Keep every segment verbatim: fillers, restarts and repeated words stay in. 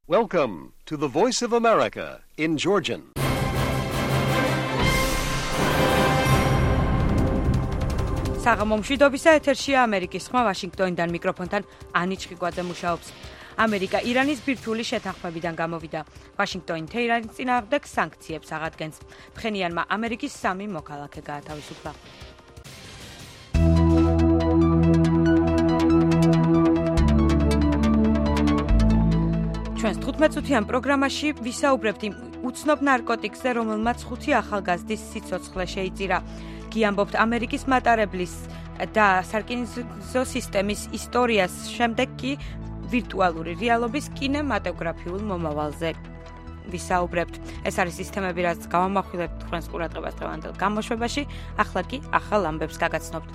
Welcome to the Voice of America in Georgian. საღამომშვიდობისა ეთერშია ამერიკის ხმა ვაშინგტონიდან მიკროფონთან ანი ჩხიკვაძე მუშაობს. ამერიკა ირანის ბირთვული შეთანხმებიდან გამოვიდა. ვაშინგტონი თეირანის წინააღმდეგ სანქციებს აღადგენს. ფხენიანმა ამერიკის სამი მოქალაქე გაათავისუფლა. ჩვენს თხუთმეტწუთიან პროგრამაში ვისაუბრებთ იმ უცნობ ნარკოტიკზე, რომელმაც ხუთი ახალგაზრდის სიცოცხლე შეიწირა. გიამბობთ ამერიკის მატარებლის და სარკინიგზო სისტემის ისტორიას, შემდეგ კი ვირტუალური რეალობის კინემატოგრაფიულ მომავალზე ვისაუბრებთ. ეს არის სისტემები, რაც გავამახვილებთ თქვენს ყურადღებას დღევანდელ გამოშვებაში, ახლა კი ახალ ამბებს გაგაცნობთ.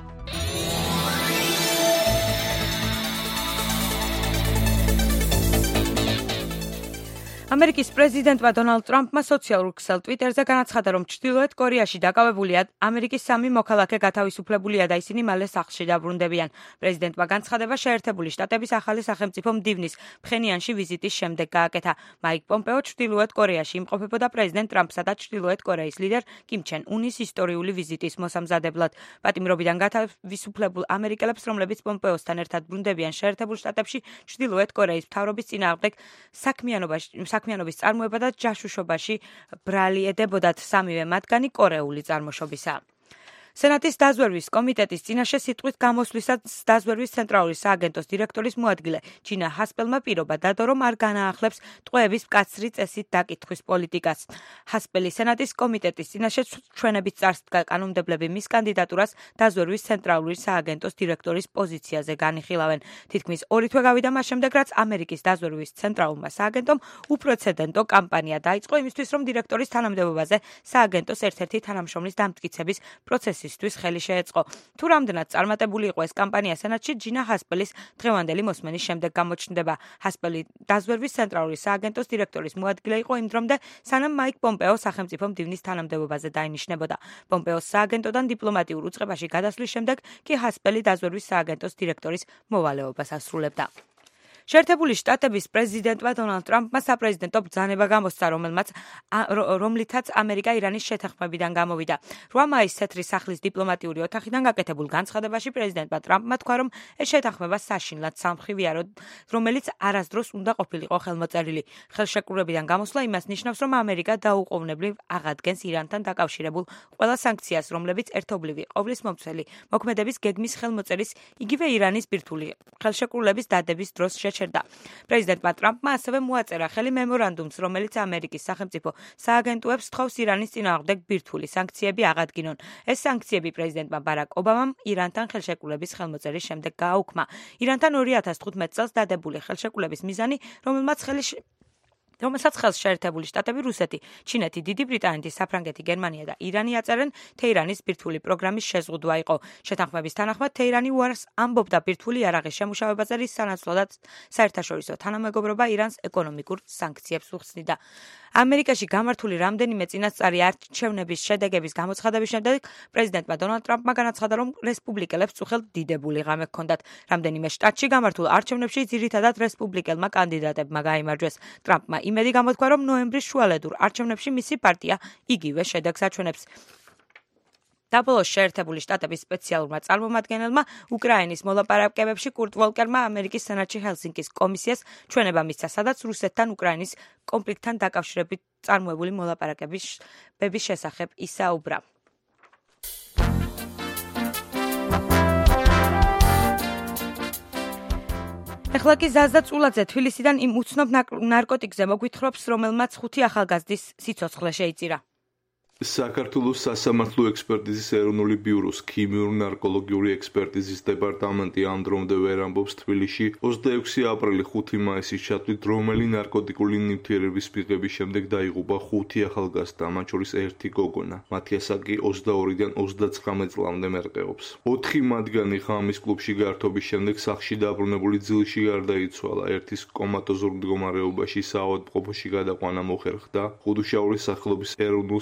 ამერიკის პრეზიდენტმა დონალდ ტრამპმა სოციალურ ქსელ ტვიტერზე განაცხადა, რომ ჩრდილოეთ კორეაში დაკავებულია ამერიკის სამი მოქალაქე გათავისუფლებულია და ისინი მალე სახლში დაბრუნდებიან. პრეზიდენტმა განცხადება შეერთებული შტატების ახალი სახელმწიფო მდივნის ფხენიანში ვიზიტის შემდეგ გააკეთა. მაიკ პომპეო ჩრდილოეთ კორეაში იმყოფებოდა პრეზიდენტ ტრამპსა და ჩრდილოეთ კორეის ლიდერ კიმ ჩენ უნის ისტორიული ვიზიტის მოსამზადებლად. პატიმრობიდან გათავისუფლებულ ამერიკელებს, რომლებიც პომპეოსთან ერთად ბრუნდებიან შეერთებულ შტატებში, ჩრდილოეთ კორეის მთავრობის წინააღმდეგ საქმიანობაში საქმიანობის წარმოება და ჯაშუშობაში ბრალი ედებოდათ. სამივე მათგანი კორეული წარმოშობისაა. სენატის დაზვერვის კომიტეტის წინაშე სიტყვით გამოსვლისას დაზვერვის ცენტრალური სააგენტოს დირექტორის მოადგილე ჯინა ჰასპელმა პირობა დადო, რომ არ განაახლებს ტყვეების მკაცრი წესით დაკითხვის პოლიტიკას. ჰასპელი სენატის კომიტეტის წინაშე ჩვენებით წარსდგა კანონმდებლები მის კანდიდატურას დაზვერვის ცენტრალური სააგენტოს დირექტორის პოზიციაზე განიხილავენ. თითქმის ორი თვე გავიდა მას შემდეგ, რაც ამერიკის დაზვერვის ცენტრალურმა სააგენტომ უპრეცედენტო კამპანია დაიწყო იმისთვის, რომ დირექტორის თანამდებობაზე სააგენტოს ერთ-ერთი თანამშრომლის დამტკიცების პროცესი ისთვის ხელი შეეწყო. თუ რამდენად წარმატებული იყო ეს კამპანია სენატში, ჯინა ჰასპელის დღევანდელი მოსმენის შემდეგ გამოჩნდება. ჰასპელი დაზვერვის ცენტრალური სააგენტოს დირექტორის მოადგილე იყო იმ დრომდე, სანამ მაიკ პომპეო სახელმწიფო მდივნის თანამდებობაზე დაინიშნებოდა. პომპეოს სააგენტოდან დიპლომატიურ უწყებაში გადასვლის შემდეგ კი ჰასპელი დაზვერვის სააგენტოს დირექტორის მოვალეობას ასრულებდა. შეერთებული შტატების პრეზიდენტმა დონალდ ტრამპმა საპრეზიდენტო ბრძანება გამოსცა, რომელმაც რომლითაც ამერიკა ირანის შეთანხმებიდან გამოვიდა. რვა მაისს თეთრი სახლის დიპლომატიური ოთახიდან გაკეთებულ განცხადებაში პრეზიდენტმა ტრამპმა თქვა, რომ ეს შეთანხმება საშინლად სამხრივია, რომელიც არასდროს უნდა ყოფილიყო ხელმოწერილი. ხელშეკრულებიდან გამოსვლა იმას ნიშნავს, რომ ამერიკა დაუყოვნებლივ აღადგენს ირანთან დაკავშირებულ ყველა სანქციას, რომლებიც ერთობლივი ყოვლის მომცველი მოქმედების გეგმის ხელმოწერის, იგივე ირანის ბირთვული ხელშეკრულების დადების დროს შეჩერდა. პრეზიდენტმა ტრამპმა ასევე მოაწერა ხელი მემორანდუმს, რომელიც ამერიკის სახელმწიფო სააგენტოებს თხოვს ირანის წინააღმდეგ ბირთვული სანქციები აღადგინონ. ეს სანქციები პრეზიდენტმა ბარაკ ობამამ ირანთან ხელშეკრულების ხელმოწერის შემდეგ გააუქმა. ირანთან ორი ათას თხუთმეტ წელს დადებული ხელშეკრულების მიზანი, რომელმაც ხელი რომელსაც ხელს შეერთებული შტატები, რუსეთი, ჩინეთი, დიდი ბრიტანეთი, საფრანგეთი, გერმანია და ირანი აწერენ, თეირანის ბირთვული პროგრამის შეზღუდვა იყო. შეთანხმების თანახმად თეირანი უარს ამბობდა ბირთვული იარაღის შემუშავებაზე, რის სანაცვლოდაც საერთაშორისო თანამეგობრობა ირანს ეკონომიკურ სანქციებს უხსნიდა. ამერიკაში გამართული რამდენიმე წინასწარი არჩევნების შედეგების გამოცხადების შემდეგ პრეზიდენტმა დონალდ ტრამპმა განაცხადა, რომ რესპუბლიკელებს წუხელ დიდებული ღამე ჰქონდათ. რამდენიმე შტატში გამართულ არჩევნებში ძირითადად რესპუბლიკელმა კანდიდატებმა გაიმარჯვეს. ტრამპმა იმედი გამოთქვა, რომ ნოემბრის შუალედურ არჩევნებში მისი პარტია იგივე შედეგს აჩვენებს. საბოლოოს შეერთებული შტატების სპეციალურმა წარმომადგენელმა უკრაინის მოლაპარაკებებში კურტ ვოლკერმა ამერიკის სენატში ჰელსინკის კომისიას ჩვენება მისცა, სადაც რუსეთთან უკრაინის კონფლიქტთან დაკავშირებით წარმოებული მოლაპარაკების შესახებ ისაუბრა. ეხლა კი ზაზდა წულაძე თბილისიდან იმ უცნობ ნარკოტიკზე მოგვითხრობს, რომელმაც ხუთი ახალგაზრდის სიცოცხლე შეიწირა. საქართველოს სასამართლო ექსპერტიზის ეროვნული ბიუროს ქიმიური ნარკოლოგიური ექსპერტიზის დეპარტამენტი ამ დრომდე ვერ ამბობს თბილისში ოცდაექვსი აპრილი ხუთი მაისის ჩათვლით, რომელი ნარკოტიკული ნივთიერების მიღების შემდეგ დაიღუპა ხუთი ახალგაზრდა, მათ შორის ერთი გოგონა. მათი ასაკი ოცდაორიდან ოცდაცხრამეტ წლამდე მერყეობს. ოთხი მათგანი ღამის კლუბში გართობის შემდეგ სახლში დაბრუნებული ძილში გარდაიცვალა. ერთის კომატოზურ მდგომარეობაში საავადმყოფოში გადაყვანა მოხერხდა. ხუდუშაურის სახელობის ეროვნულ სამედიცინო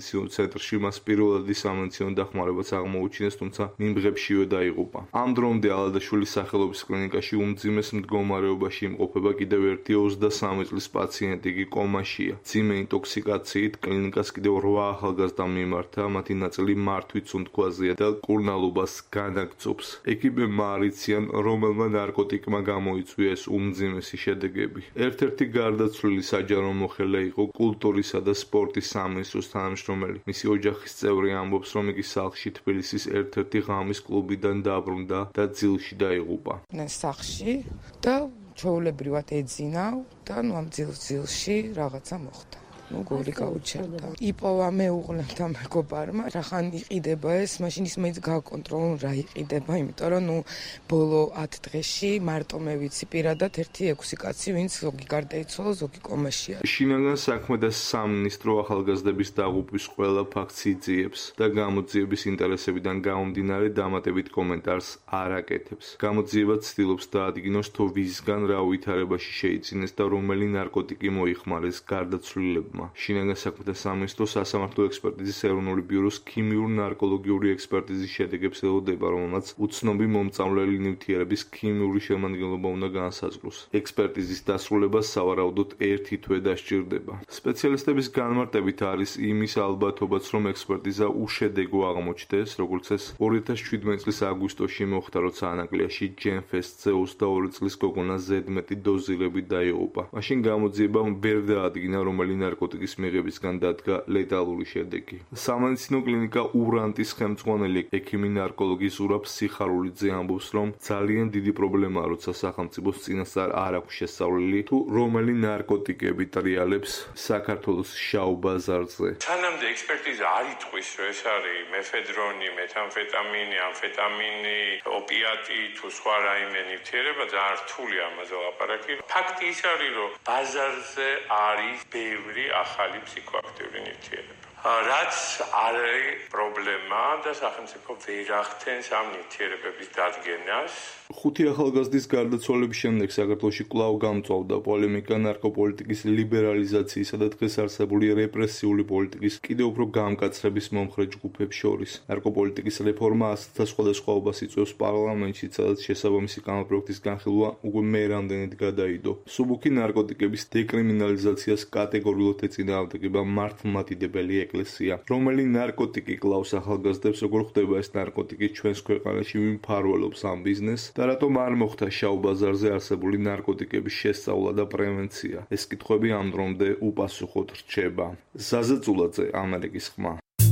სამედიცინო ცენტრში მას პირველადი სამედიცინო დახმარებაც აღმოუჩინეს, თუმცა მიმღებშივე დაიღუპა. ამ დრომდე ალადაშვილის სახელობის კლინიკაში უმძიმეს მდგომარეობაში იმყოფება კიდევ ერთი ოცდასამი წლის პაციენტი კი კომაშია. მძიმე ინტოქსიკაციით კლინიკას კიდევ რვა ახალგაზრდამ მიმართა, მათი ნაწილი მართვით სუნთქვაზეა და კურნალობას განაგწობს. ეკიპებმა არ იციან, რომელმა ნარკოტიკმა გამოიწვია ეს უმძიმესი შედეგები. ერთ-ერთი გარდაცვლილი საჯარო მოხელე იყო კულტურისა და სპორტის სამინისტროს თანამშრომელი. მისი ოჯახის წევრი ამბობს, რომ იგი სახლში თბილისის ერთ-ერთი ღამის კლუბიდან დაბრუნდა და ძილში დაიღუპა. სახლში და ჩვეულებრივად ეძინავ და ნუ ამ ძილში რაღაცა მოხდა. ნუ გული გაუჩერდა. იპოვა მეუღლემ და მეგობარმა, რახან იყიდება ეს, მაშინ ის მეც გაკონტროლო რა იყიდება, იმიტომ რომ ნუ ბოლო ათ დღეში მარტო მე ვიცი პირადად ერთი ექვსი კაცი, ვინც ზოგი გარდაიცვალა, ზოგი კომაშია. შინაგან საქმე და სამინისტრო ახალგაზრდების დაღუპვის ყველა ფაქტს იძიებს და გამოძიების ინტერესებიდან გამომდინარე დამატებით კომენტარს არ აკეთებს. გამოძიება ცდილობს დაადგინოს, თუ ვისგან რა ვითარებაში შეიძინეს და რომელი ნარკოტიკი მოიხმარეს გარდაცვლილებმა. შინაგან საქმეთა სამინისტროს სასამართლო ექსპერტიზის ეროვნული ბიუროს ქიმიურ-ნარკოლოგიური ექსპერტიზის შედეგებს ელოდება, რომელმაც უცნობი მომწამლელი ნივთიერების ქიმიური შემადგენლობა უნდა განსაზღვროს. ექსპერტიზის დასრულებას სავარაუდოდ ერთი თვე დასჭირდება. სპეციალისტების განმარტებით არის იმის ალბათობაც, რომ ექსპერტიზა უშედეგო აღმოჩნდეს, როგორც ეს ორი ათას შვიდმეტი წლის აგვისტოში მოხდა, როცა ანაკლიაში ჯენფესტზე ოცდაორი წლის გოგონა ზედმეტი დოზირებით დაიღუპა. მაშინ გამოძიებამ ვერ დაადგინა, რომელი ნარკოტიკი ნარკოტიკის მიღებისგან დადგა ლეტალური შედეგი. სამედიცინო კლინიკა ურანტის ხელმძღვანელი ექიმი ნარკოლოგი ზურაბ სიხარულიძე ამბობს, რომ ძალიან დიდი პრობლემაა, როცა სახელმწიფოს წინასწარ არ აქვს შესწავლილი, თუ რომელი ნარკოტიკები ტრიალებს საქართველოს შავ ბაზარზე. სანამდე ექსპერტიზა არ იტყვის, რომ ეს არის მეფედრონი, მეთამფეტამინი, ამფეტამინი, ოპიატი თუ სხვა რაიმე ნივთიერება, ძალიან რთულია ამაზე ლაპარაკი. ფაქტი ის არის, რომ ბაზარზე არის ბევრი ახალი ფსიქოაქტიური ნივთიერება. რაც არის პრობლემა და სახელმწიფო ვერ ახდენს ამ ნივთიერებების დადგენას. ხუთი ახალგაზრდის გარდაცვალების შემდეგ საქართველოში კვლავ გამწვავდა პოლემიკა ნარკოპოლიტიკის ლიბერალიზაციისა და დღეს არსებული რეპრესიული პოლიტიკის კიდევ უფრო გამკაცრების მომხრე ჯგუფებს შორის. ნარკოპოლიტიკის რეფორმა ასთა სხვადასხვაობას იწვევს პარლამენტში, სადაც შესაბამისი კანონპროექტის განხილვა უკვე მე რამდენად გადაიდო. მსუბუქი ნარკოტიკების დეკრიმინალიზაციას კატეგორიულად ეწინააღმდეგება მართლმადიდებელი ეკლესია. რომელი ნარკოტიკი კლავს ახალგაზრდებს, როგორ ხდება ეს ნარკოტიკი ჩვენს ქვეყანაში, ვინ მფარველობს ამ ბიზნესს და რატომ არ მოხდა შავ ბაზარზე არსებული ნარკოტიკების შესწავლა და პრევენცია? ეს კითხვები ამ დრომდე უპასუხოდ რჩება. ზაზა წულაძე, ამერიკის ხმა.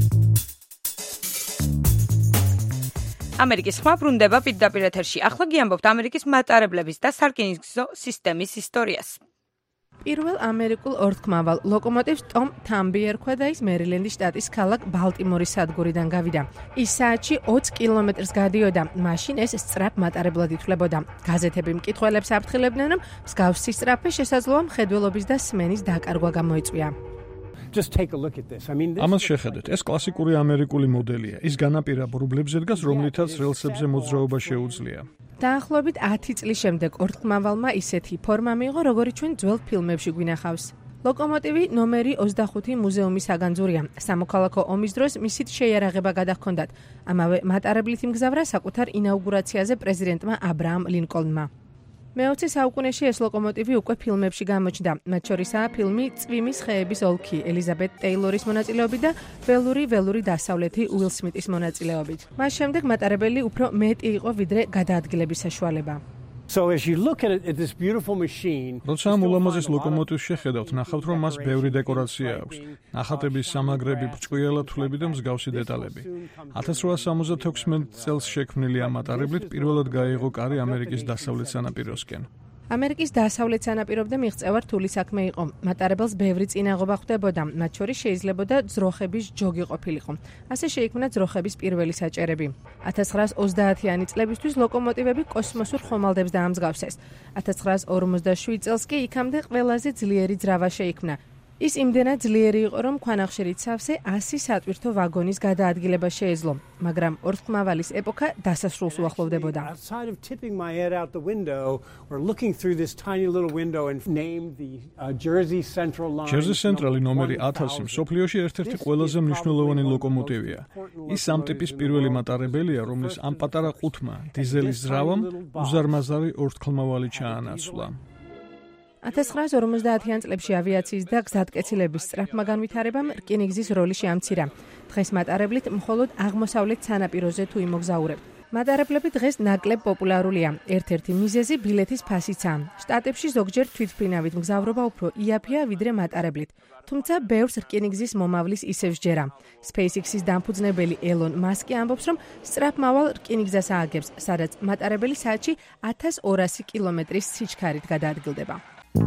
ამერიკის ხმა ბრუნდება პირდაპირ ეთერში. ახლა გიამბობთ ამერიკის მატარებლების და სარკინიგზო სისტემის ისტორიას. პირველ ამერიკულ ორთქმავალ ლოკომოტივს ტომ თამბი ერქვა და ის მერილენდის შტატის ქალაქ ბალტიმორის სადგურიდან გავიდა. ის საათში ოცი კილომეტრს გადიოდა. მაშინ ეს სწრაფ მატარებლად ითვლებოდა. გაზეთები მკითხველებს აფრთხილებდნენ, რომ მსგავსი სწრაფი შესაძლოა მხედველობის და სმენის დაკარგვა გამოიწვია. ამას შეხედეთ, ეს კლასიკური ამერიკული მოდელია. ის განაპირა ბრუბლებზე დგას, რომლითაც რელსებზე მოძრაობა შეუძლია. დაახლოებით ათი წლის შემდეგ ორთქმავალმა ისეთი ფორმა მიიღო, როგორიც ჩვენ ძველ ფილმებში გვინახავს. ლოკომოტივი ნომერი ოცდახუთი მუზეუმის საგანძურია. სამოქალაქო ომის დროს მისით შეიარაღება გადაჰქონდათ. ამავე მატარებლით იმგზავრა საკუთარ ინაუგურაციაზე პრეზიდენტმა აბრაამ ლინკოლნმა. მეოცე საუკუნეში ეს ლოკომოტივი უკვე ფილმებში გამოჩნდა. მათ შორისაა ფილმი წვიმის ხეების ოლქი ელიზაბეთ ტეილორის მონაწილეობით და ველური ველური დასავლეთი უილ სმიტის მონაწილეობით. მას შემდეგ მატარებელი უფრო მეტი იყო ვიდრე გადაადგილების საშუალება. როცა ამ ულამაზეს ლოკომოტივს შეხედავთ, ნახავთ, რომ მას ბევრი დეკორაცია აქვს. ნახატების სამაგრები, ბრჭყვიალა თვლები და მსგავსი დეტალები. ათას რვაასი სამოცდათექვსმეტ წელს შექმნილი ამ მატარებლით პირველად გაიღო კარი ამერიკის დასავლეთ სანაპიროსკენ. ამერიკის დასავლეთ სანაპირომდე მიღწევა რთული საქმე იყო. მატარებელს ბევრი წინაღობა ხვდებოდა, მათ შორის შეიძლებოდა ძროხების ჯოგი ყოფილიყო. ასე შეიქმნა ძროხების პირველი საჭერები. ათას ცხრაას ოცდაათიანი წლებისთვის ლოკომოტივები კოსმოსურ ხომალდებს დაამსგავსეს. ათას ცხრაას ორმოცდაშვიდ წელს კი იქამდე ყველაზე ძლიერი ძრავა შეიქმნა. ის იმდენად ძლიერი იყო, რომ ქვანახშირით სავსე ასი სატვირთო ვაგონის გადაადგილება შეეძლო, მაგრამ ორთქმავალის ეპოქა დასასრულს უახლოვდებოდა. Jersey Central-ი ნომერი ათასი მსოფლიოში ერთ-ერთი ყველაზე მნიშვნელოვანი ლოკომოტივია. ის ამ ტიპის პირველი მატარებელია, რომლის ამ პატარა ყუთმა დიზელის ძრავამ უზარმაზარი ორთქლმავალი ჩაანაცვლა. ათას ცხრაასი ორმოცდაათიან წლებში ავიაციის და გზატკეცილების სწრაფმა განვითარებამ რკინიგზის როლი შეამცირა. დღეს მატარებლით მხოლოდ აღმოსავლეთ სანაპიროზე თუ იმოგზაურებ. მატარებლები დღეს ნაკლებ პოპულარულია. ერთ-ერთი მიზეზი ბილეთის ფასიცაა. შტატებში ზოგჯერ თვითმფრინავით მგზავრობა უფრო იაფია ვიდრე მატარებლით. თუმცა ბევრს რკინიგზის მომავლის ისევ სჯერა. SpaceX-ის დამფუძნებელი ელონ მასკი ამბობს, რომ სწრაფმავალ რკინიგზას ააგებს, სადაც მატარებელი საათში ათას ორასი კილომეტრის სიჩქარით გადაადგილდება.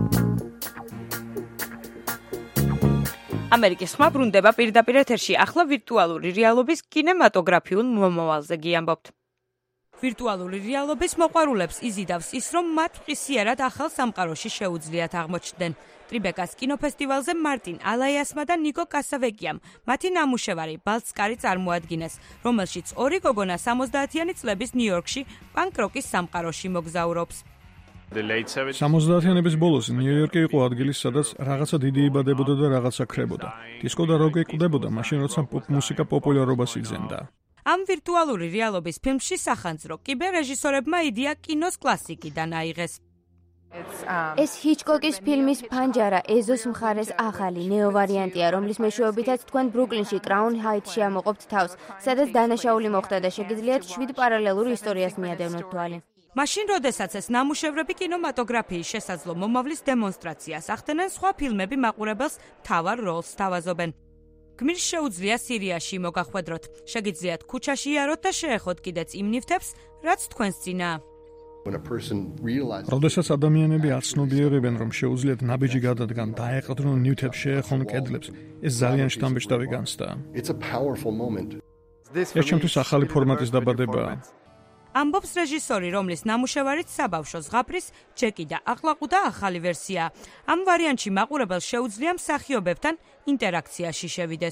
ამერიკის ხმა ბრუნდება პირდაპირ ეთერში. ახლა ვირტუალური რეალობის კინემატოგრაფიულ მომავალზე გიამბობთ. ვირტუალური რეალობის მოყვარულებს იზიდავს ის, რომ მათ ყისიერად ახალ სამყაროში შეუძლიათ აღმოჩნდნენ. ტრიბეკას კინოფესტივალზე მარტინ ალაიასმა და ნიკო კასავეკიამ მათი ნამუშევარი ბალტსკარი წარმოადგინეს, რომელშიც ორი გოგონა სამოცდაათიანი წლების ნიუ-იორკში პანკ-როკის სამყაროში მოგზაურობს. სამოცდაათიანების ბოლოს ნიუ-იორკი იყო ადგილი, სადაც რაღაცა დიდი იბადებოდა და რაღაცა ქრებოდა. დისკო და როკი კვდებოდა, მაშინ როცა პოპ-მუსიკა პოპულარობას იძენდა. ამ ვირტუალური რეალობის ფილმში სახანძრო კიბერრეჟისორებმა იდეა კინოს კლასიკიდან აიღეს. ეს ჰიჩკოკის ფილმის ფანჯარა ეზოს მხარეს ახალი ნეო ვარიანტია, რომლის მეშვეობითაც თქვენ ბრუკლინში კრაუნ ჰაითში ამოყოფთ თავს, სადაც დანაშაული მოხდა და შეგიძლიათ შვიდ პარალელურ ისტორიას მიადევნოთ თვალი. მაშინ, როდესაც ეს ნამუშევრები კინემატოგრაფიის შესაძლო მომავლის დემონსტრაციას ახდენენ, სხვა ფილმები მაყურებელს მთავარ როლს თავაზობენ. გმირს შეუძლია სირიაში მოგახვედროთ, შეგიძლიათ ქუჩაში იაროთ და შეეხოთ კიდეც იმ ნივთებს, რაც თქვენს წინაა. როდესაც ადამიანები აცნობიერებენ, რომ შეუძლიათ ნაბიჯი გადადგან, დაეყრდნონ ნივთებს, შეეხონ კედლებს, ეს ძალიან შთამბეჭდავი განცდაა. ეს ჩემთვის ახალი ფორმატის დაბადებაა. ამბობს რეჟისორი, რომლის ნამუშევარიც საბავშვო ზღაპრის, ჯეკი და აყლაყუ და ახალი ვერსია. ამ ვარიანტში მაყურებელს შეუძლია მსახიობებთან ინტერაქციაში შევიდეს.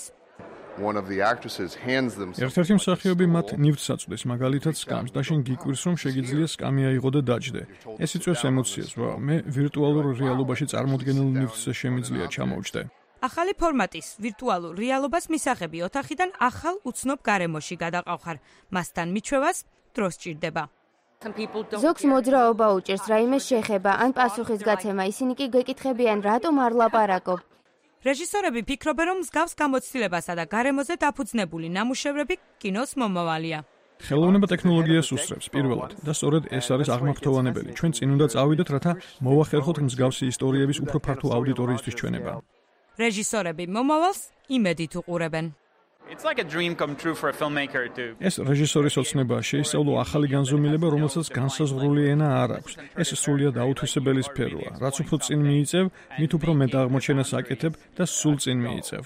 ერთ-ერთი მსახიობი მათ ნივთს აწვდის, მაგალითად სკამს, და შენ გიკვირს, რომ შეგიძლია სკამი აიღო და დაჯდე. ეს იწვევს ემოციას, ვა, მე ვირტუალურ რეალობაში წარმოდგენილ ნივთს შემიძლია ჩამოვჯდე. ახალი ფორმატის ვირტუალურ რეალობას მისაღები ოთახიდან ახალ უცნობ გარემოში გადაყავხარ. მასთან მიჩვევას დრო სჭირდება. ზოგს მოძრაობა უჭერს, რაიმე შეხება ან პასუხის გაცემა, ისინი კი გეკითხებიან, რატომ არ ლაპარაკობ. რეჟისორები ფიქრობენ, რომ მსგავს გამოცდილებასა და გარემოზე დაფუძნებული ნამუშევრები კინოს მომავალია. ხელოვნება ტექნოლოგიას უსწრებს პირველად და სწორედ ეს არის აღმართოვანებელი. ჩვენ წინ უნდა წავიდეთ, რათა მოვახერხოთ მსგავსი ისტორიების უფრო ფართო აუდიტორიისთვის ჩვენება. რეჟისორები მომავალს იმედით უყურებენ. ეს რეჟისორის ოცნებაა შეისწავლო ახალი განზომილება, რომელსაც განსაზღვრული ენა არ აქვს. ეს სრულიად აუთვისებელი სფეროა. რაც უფრო წინ მიიწევ, მით უფრო მეტ აღმოჩენას აკეთებ და სულ წინ მიიწევ.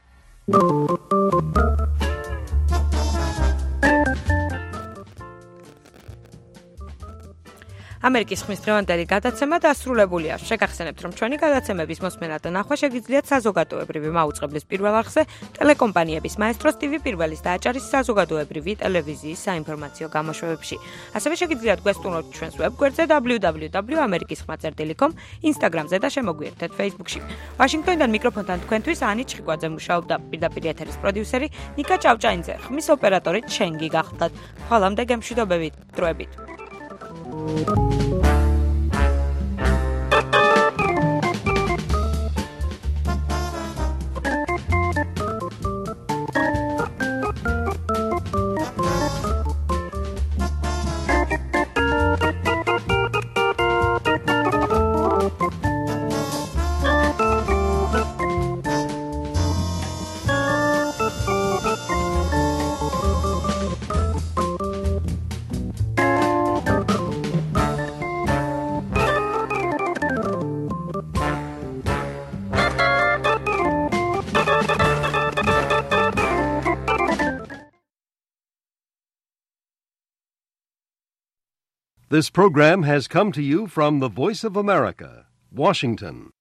ამერიკის ხმის დღევანდელი გადაცემა დასრულებულია. შეგახსენებთ, რომ ჩვენი გადაცემების მოსმენა და ნახვა შეგიძლიათ საზოგადოებრივი მაუწყებლის პირველ არხზე, ტელეკომპანიების მაესტროს ტივი პირველის და აჭარის საზოგადოებრივი ტელევიზიის საინფორმაციო გამოშვებებში. ასევე შეგიძლიათ გვესტუმროთ ჩვენს ვებგვერდზე დაბლიუ დაბლიუ დაბლიუ 점 ამერიკის ხმა წერტილი კომ, ინსტაგრამზე და შემოგვიერთეთ ფეისბუქში. ვაშინგტონიდან მიკროფონთან თქვენთვის ანი ჩხიკვაძე მუშაობდა. პირდაპირ ეთერის პროდიუსერი ნიკა ჭავჭაინძე, ხმის ოპერატორი ჩენგი გახლდათ. ხვალამდე გემშვიდობებით, დროებით. This program has come to you from the Voice of America, Washington.